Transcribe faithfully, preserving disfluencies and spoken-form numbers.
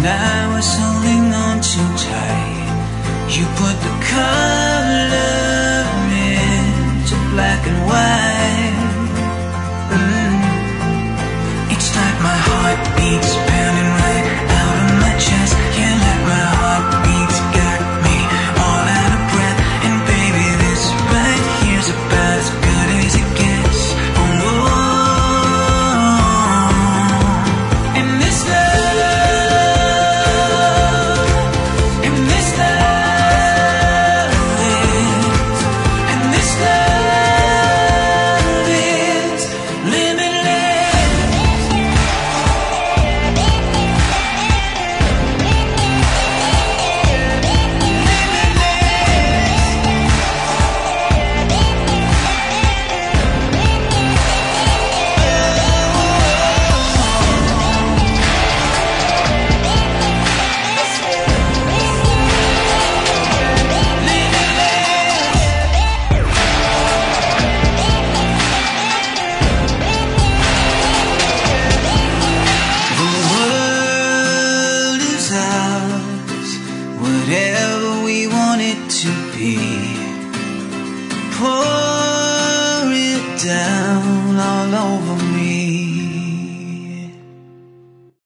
and I was holding on too tight. You put the color into black and white. mm. It's like my heart beats pounding right out of my chest. Can't let my heartbeats got me all out of breath. And baby, this right here's about as good as it gets. Oh, oh. And this love, and this love is, and this love is limitless. The world is ours, whatever we want it to be. Pour it down all over